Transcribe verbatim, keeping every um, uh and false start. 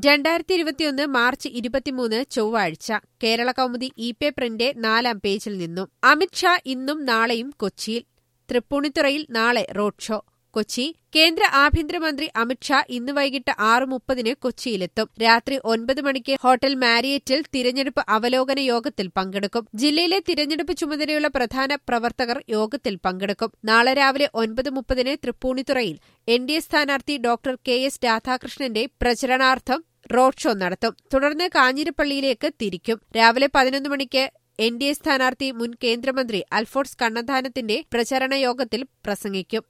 രണ്ടായിരത്തി ഇരുപത്തിയൊന്ന് മാർച്ച് ഇരുപത്തിമൂന്ന് ചൊവ്വാഴ്ച കേരള കൗമുദി ഇ പേപ്പറിന്റെ നാലാം പേജിൽ നിന്നും അമിത്ഷാ ഇന്നും നാളെയും കൊച്ചിയിൽ. തൃപ്പൂണിത്തുറയിൽ നാളെ റോഡ് ഷോ. കൊച്ചി. കേന്ദ്ര ആഭ്യന്തരമന്ത്രി അമിത്ഷാ ഇന്ന് വൈകിട്ട് ആറ് മുപ്പതിന് കൊച്ചിയിലെത്തും. രാത്രി ഒൻപത് മണിക്ക് ഹോട്ടൽ മാരിയറ്റിൽ തിരഞ്ഞെടുപ്പ് അവലോകന യോഗത്തിൽ പങ്കെടുക്കും. ജില്ലയിലെ തിരഞ്ഞെടുപ്പ് ചുമതലയുള്ള പ്രധാന പ്രവർത്തകർ യോഗത്തിൽ പങ്കെടുക്കും. നാളെ രാവിലെ ഒൻപത് മുപ്പതിന് തൃപ്പൂണിത്തുറയിൽ എൻ ഡി എ സ്ഥാനാർത്ഥി ഡോക്ടർ കെ എസ് രാധാകൃഷ്ണന്റെ പ്രചരണാർത്ഥം റോഡ് ഷോ നടത്തും. തുടർന്ന് കാഞ്ഞിരപ്പള്ളിയിലേക്ക് തിരിക്കും. രാവിലെ പതിനൊന്ന് മണിക്ക് എൻ ഡി എ സ്ഥാനാർത്ഥി മുൻ കേന്ദ്രമന്ത്രി അൽഫോൺസ് കണ്ണന്താനത്തിന്റെ പ്രചരണ യോഗത്തിൽ പ്രസംഗിക്കും.